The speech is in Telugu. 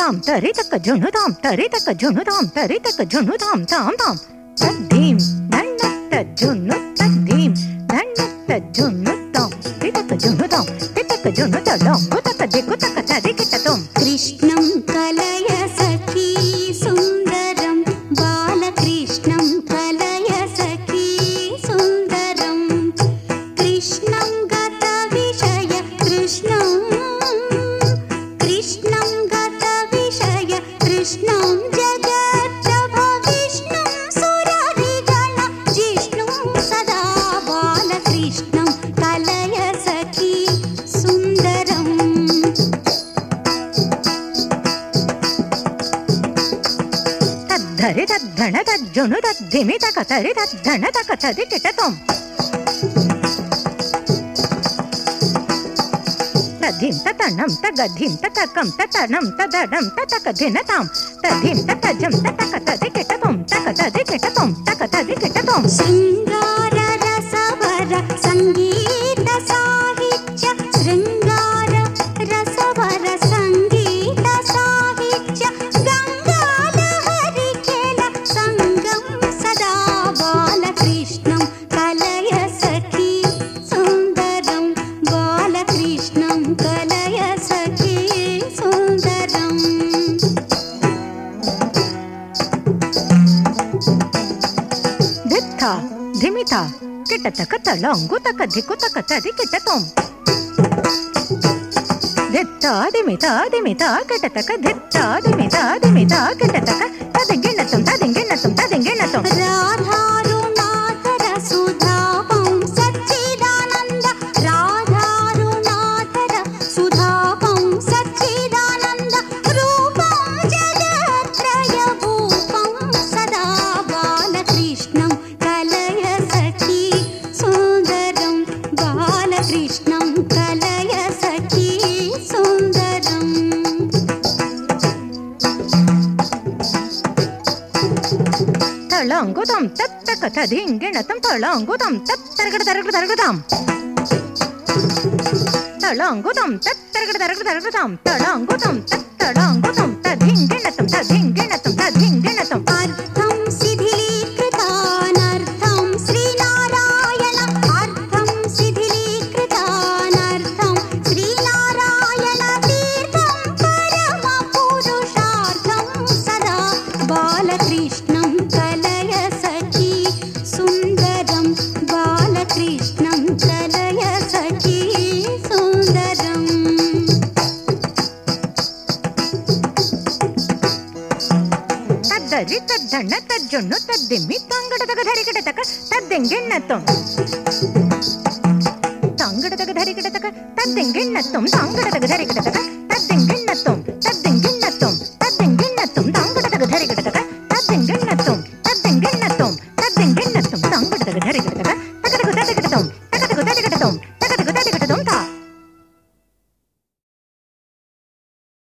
తాం తరి తక్క జును తాం తరి తక్క జును తాం తరి తక్క జును తాం తాం తాం తద్దీం దండత్త జును తద్దీం దండత్త జును తాం తితక్క జును తాం తితక్క జును తడం కుతక దిక్కు తక్క తది కిటతం కృష్ణం కలయ సఖీ సుందరం బాలకృష్ణం కలయ సఖీ సుందరం కృష్ణం గత విషయ కృష్ణం కృష్ణం గత విషయ కృష్ణం జగత్ప్రభ విష్ణుం సురరిగణ జిష్ణుం సదా బాలకృష్ణం కలయ సఖీ సుందరం తద్ధరి తద్ధణ తజ్జును తద్ధిమి తక తరి తద్ధణ తక తది కిటతం తధిం తనం తగధిం తకం తనం తదడం తక ధినతాం తధిం తజం తక తది కిటతం తక తది కిటతం తక తది కిటతం శృంగార రసవర సంగీత సాహిత్య శృంగార రసవర సంగీత సాహిత్య గంగాలహరి కేల సంగం సదా బాలకృష్ణం కలయ సఖీ సుందరం బాలకృష్ణం కలయ సఖీ సుందరం ధిత్థ ధిమిథ కిటతక తళంగు తక ధిక్కు తక తది కిటతం ధిత్థ ధిమిథ ధిమిథ కిటతక ధిత్థ ధిమిథ ధిమిథ కిటతక తదింగిణతం తదింగిణతం తదింగిణతం రాధారుణాధర సుధాపం సచ్చిదానంద రాధారుణాధర సుధాపం సచ్చిదానంద రూపం జగత్రయ భూపం సదా బాలకృష్ణం కలయ సఖీ సుందరం బాలకృష్ణం కలయ సఖీ సుందరం తళంగుతం తత్తక తదింగిణతం తళంగుతం తత్తరగడ తరగడ తరగదాం తళంగుతం తత్తరగడ తరగడ తరగదాం తళంగుతం తత్తళంగుతం తదింగిణతం తదింగిణతం తదింగిణతం అర్థం శిథిలీకృతానర్థం శ్రీనారాయణ అర్థం శిథిలీకృతానర్థం శ్రీనారాయణ తీర్థం పరమ పురుషార్థం సదా బాలకృష్ణం కలయ సఖీ సుందరం బాలకృష్ణం కలయ సఖీ సుందరం తద్దరి తద్దణ తజ్జున్ను తద్దిమ్మి తంగడతగ ధరికిడతక తద్దెంగిణతం తంగడతగ ధరికిడతక తద్దెంగిణతం తంగడతగ ధరికిడతక